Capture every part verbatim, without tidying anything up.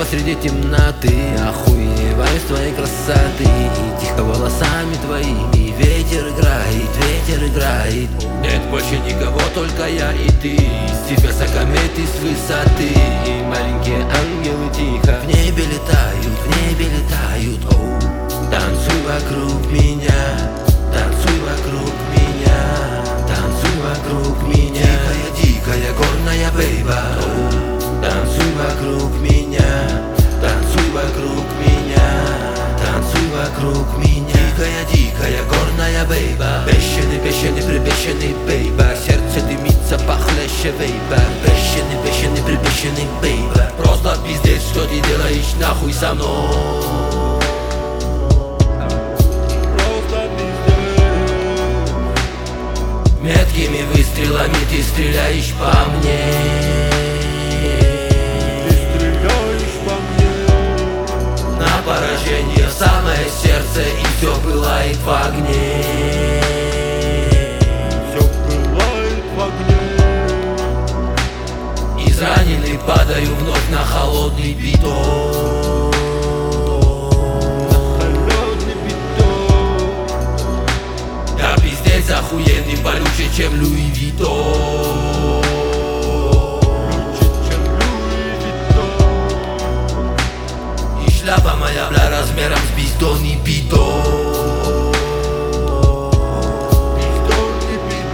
посреди темноты, охуеваю с твоей красоты. И тихо волосами твоими ветер играет, ветер играет. Нет больше никого, только я и ты. С тебя сокометы с высоты. И маленькие ангелы тихо в небе летают, в небе летают. Оу. Танцуй вокруг меня, танцуй вокруг меня, танцуй вокруг меня. Дикая, дикая, горная бейба. Танцуй вокруг меня, танцуй вокруг меня, танцуй вокруг меня. Дикая, дикая, горная бейба. Бешеный, бешеный, прибешеный бейба. Сердце дымится похлеще вейба. Бешеный, бешеный, прибешеный бейба. Просто пиздец, что ты делаешь нахуй со мной. Меткими выстрелами ты стреляешь по мне. Ты стреляешь по мне. На поражение в самое сердце, и все пылает в огне. Все пылает в огне. Израненный падаю вновь на холодный бетон. Охуенный, полюче, чем Луи Виттон. И шляпа моя, бля, размером с бездонный бидон. Бездонный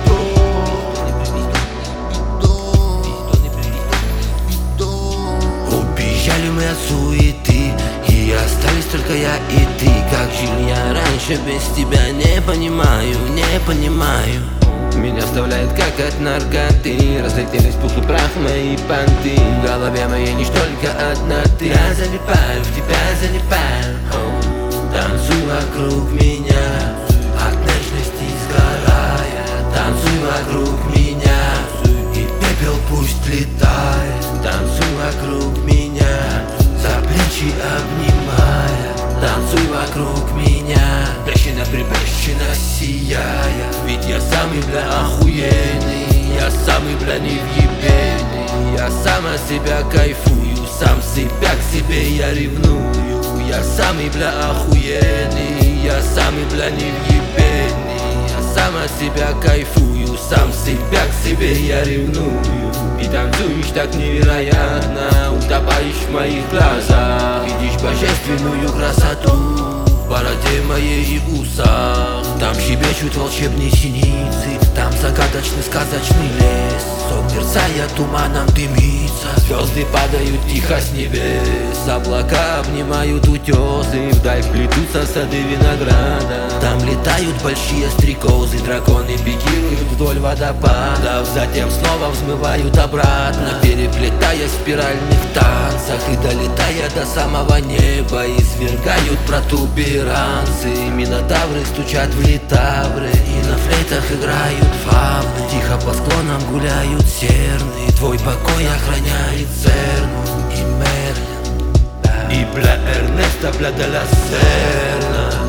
бидон. Убежали мы от суеты, и остались только я и ты. Как жил я раньше без тебя, не понимаю, не понимаю. Меня оставляет как от наркоты. Разлетелись пух и прах мои понты. В голове моей лишь только одна ты. Я залипаю, в тебя залипаю. Танцуй вокруг меня, от нежности сгорая. Танцуй вокруг меня, и пепел пусть летает. Танцуй вокруг меня, за плечи обнимая. Танцуй вокруг меня, бешено прибешено сияя. Ведь я самый, бля, охуенный, я самый, бля, невъебенный. Я сам от себя кайфую, сам себя к себе я ревную. Я самый, бля, охуенный, я самый, бля, невъебенный. Я сам от себя кайфую, сам себя к себе я ревную. И танцуешь так невероятно, утопаешь в моих глазах. Видишь божественную красоту в бороде моей и усах. Там щебечут волшебные синицы, там загадочный сказочный лес. Сон мерцая туманом дымится, звезды падают тихо с небес. Облака обнимают утесы, вдаль плетутся сады винограда. Там летают большие стрекозы, драконы пикируют вдоль водопадов. Затем снова взмывают обратно, переплетаясь в спиральных танцах. И долетая до самого неба, извергают протуберанцы. Минотавры стучат в литавры, и на флейтах играют фавны. Тихо по склонам гуляют серны, твой покой охраняет Церну и Мерлин. И бля Эрнеста, бля де ла Серна.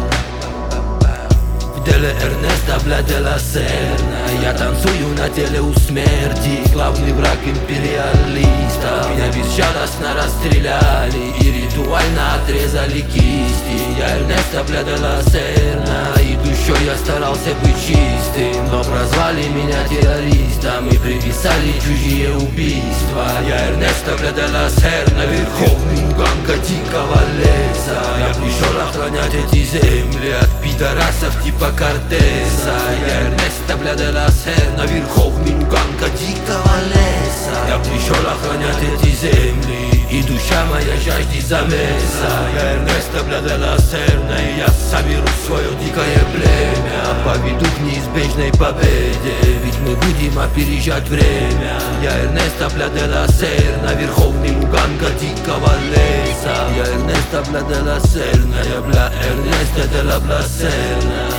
В деле Эрнеста, бля де ла Серна. Я танцую на теле у смерти, главный враг империалистов. Меня безжалостно расстреляли и ритуально отрезали кисти. Я Эрнеста, бля де ла Серна. И душой я старался быть чистым, но прозвали меня террористом и приписали чужие убийства. Я Эрнеста, бля де ла Серна, верховный уганга дикого леса. Я пришел охранять эти земли от пидорасов типа Кортеса. Я Эрнеста, бля де ла Серна, верховный уганга дикого леса. Я пришел охранять эти земли, и душа моя жаждет замеса. Я Эрнеста, бля де ла Серна, и я соберу свое дикое племя, поведу к неизбежной победе, ведь мы будем опережать время. Я Эрнеста, бля де ла Серна, верховный уганга дикого леса. Я Эрнеста, бля де ла Серна, я бля Эрнеста де ла бла Серна.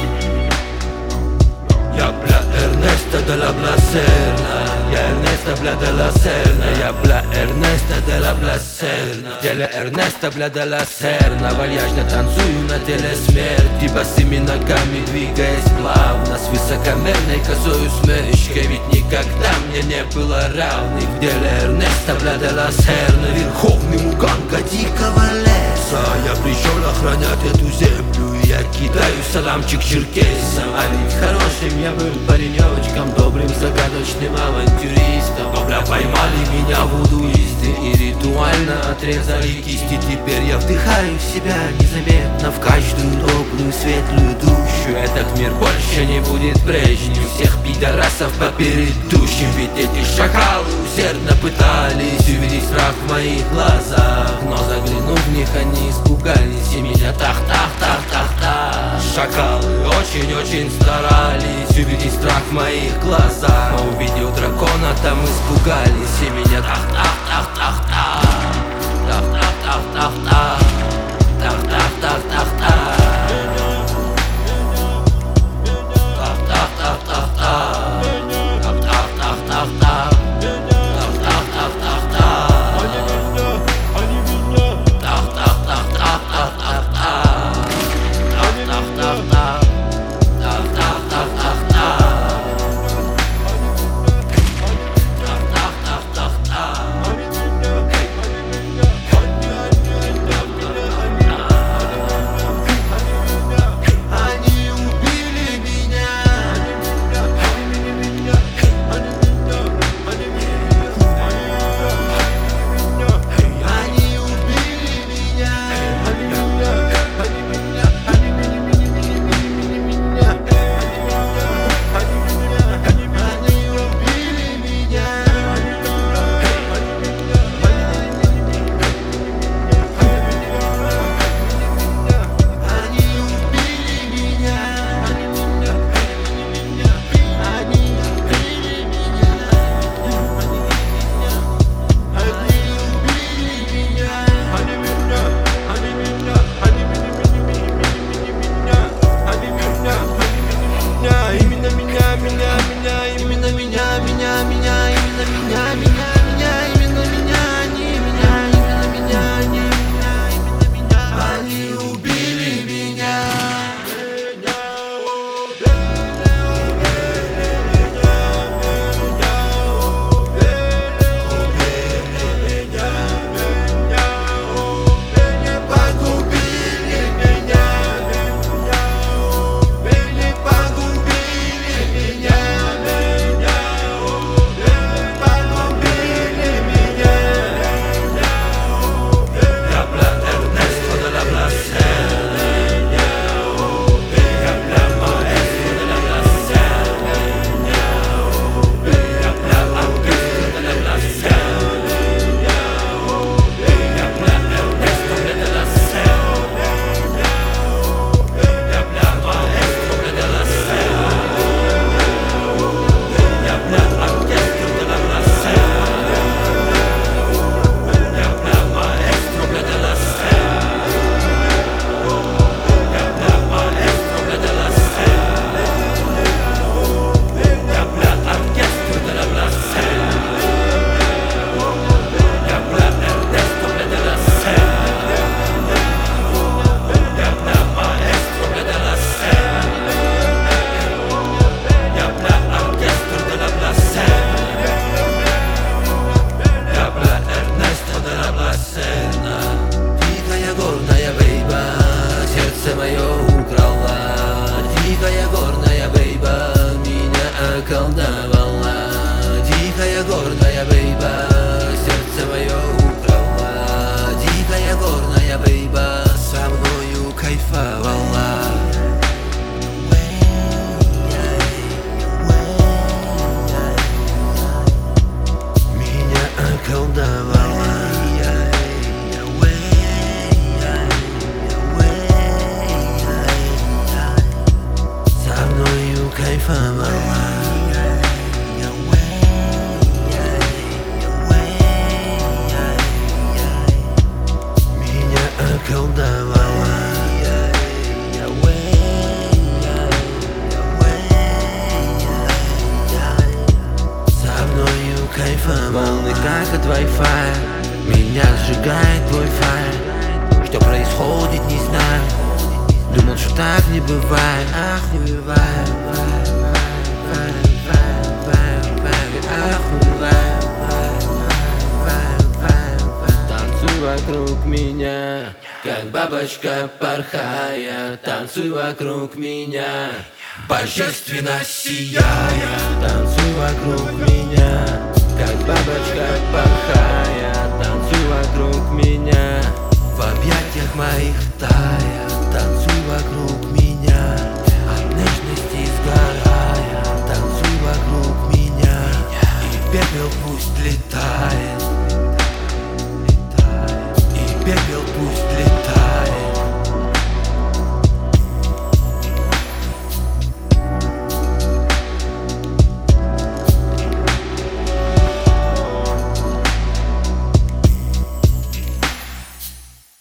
Я бля Эрнеста де ла бла Серна. Я Эрнеста, бля де ла Серна. Я бля Эрнеста де ла бла Серна. В теле Эрнеста, бля де ла Серна. Вальяжно танцую на теле смерти, босыми ногами двигаясь плавно, с высокомерной косою смешкой. Ведь не никогда мне не было равных. В деле Эрнеста Бля де ла Серна, верховный муганга дикого леса. Я пришел охранять эту землю, и я кидаю саламчик черкесам. А ведь хорошим я был паренечком, добрым, загадочным авантюристом. Но бля, поймали меня вудуисты и ритуально отрезали кисти. Теперь я вдыхаю в себя незаметно в каждую добрую, светлую душу. Этот мир больше не будет прежним, всех пидорасов по предыдущим. Ведь эти шакалы усердно пытались увидеть страх в моих глазах, но заглянув в них, они испугались и меня тах-тах-тах-тах-тах. Шакалы очень-очень старались увидеть страх в моих глазах, но увидев дракона, там испугались и меня тах-тах-тах-тах-тах. Тах-тах-тах-тах-тах. Тах-тах-тах-тах-тах. Дикая горная бейба, сердце мое украла. Дикая горная бейба, со мною кайфовала. Меня околдовала. Со мною кайфовала. Волны как от Wi-Fi, меня сжигает твой файл. Что происходит, не знаю. Думал, что так не бывает. Ах, не бывает. меня. Как бабочка порхая, танцуй вокруг меня. Божественно сияя, танцуй вокруг меня. Как бабочка порхая, танцуй вокруг меня. В объятиях моих тая, танцуй вокруг меня. От нежности сгорая, танцуй вокруг меня. И пепел пусть летает, и пепел пусть летает.